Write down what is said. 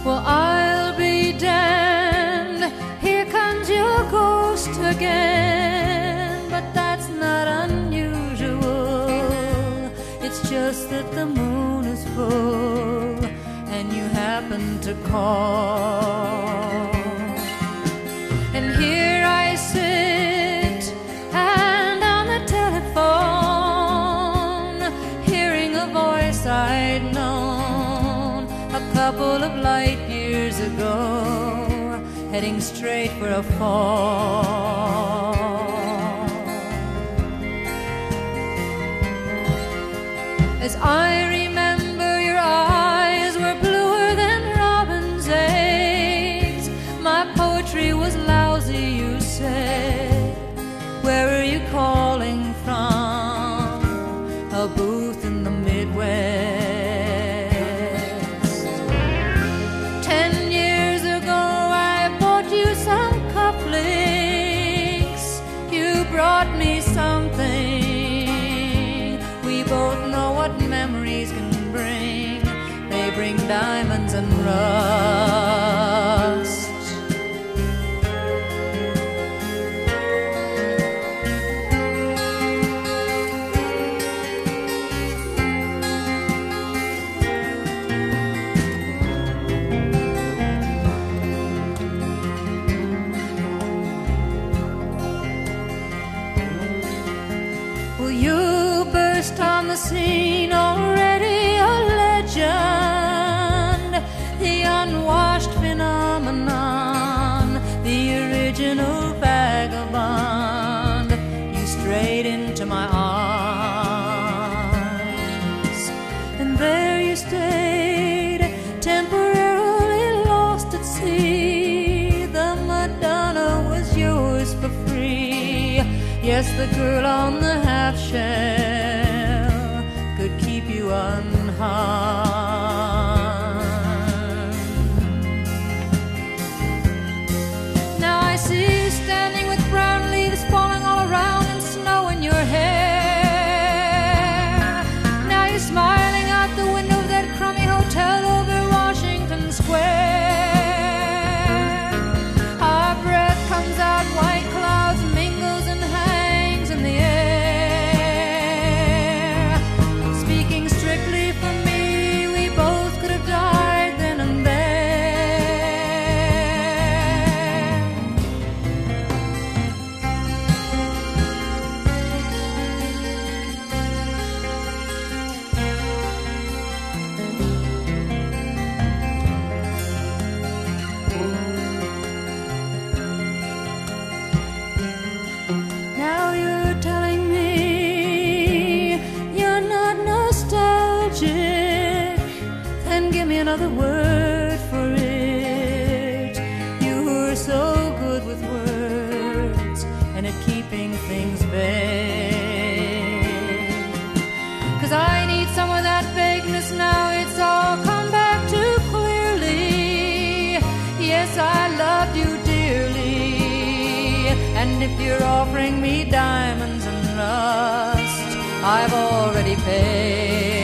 Well, I'll be damned, here comes your ghost again. But that's not unusual, it's just that the moon is full and you happen to call. And here I sit, and on the telephone, hearing a voice I'd known a couple of light years ago, heading straight for a fall. As I remember, your eyes were bluer than robin's eggs. My poetry was lousy, you said. Where are you calling from? A booth in the Midwest. 10 years ago I bought you some cufflinks. You brought me something. We both know what memories can bring. They bring diamonds and rust. Well, you burst on the scene, already a legend, the unwashed phenomenon, the original vagabond. You strayed into my arms, and there you stayed, temporarily lost at sea. The Madonna was yours for free. Yes, the girl on the half shell could keep you unharmed. Now I see you standing with brown leaves falling all around and snow in your hair. Now you're smiling out the window of that crummy hotel over Washington Square. Our breath comes out, white clouds mingles and hangs in the air. Speaking strictly for me, we both could have died then and there. Now you're telling me you're not nostalgic, then give me another word for it. You were so good with words and at keeping things vague. 'Cause I need some of that vagueness now, it's all come back too clearly. Yes, I loved you dearly, and if you're offering me diamonds and rust, I've already paid.